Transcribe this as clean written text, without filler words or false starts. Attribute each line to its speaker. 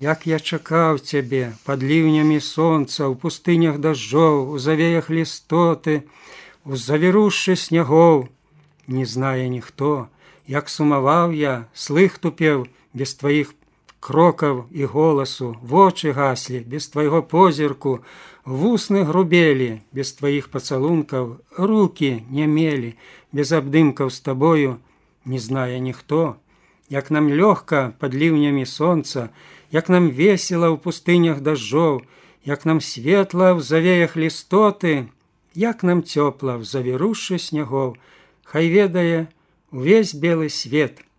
Speaker 1: Як я чакаў цябе пад ліўнямі сонца, у пустынях дажджоў, у завеях лістоты, у завірушчы снягоў. Не знае ніхто, як сумаваў я, слых тупеў без тваіх крокаў і голасу, вочы гаслі без твайго позірку, вусны грубелі без тваіх пацалункаў, рукі нямелі без абдымкаў з табою. Не знае ніхто, як нам лёгка пад ліўнямі сонца, як нам весела ў пустынях дажджоў, як нам светла ў завеях лістоты, як нам цёпла ў завірушчы снягоў. Хай ведае увесь белы свет,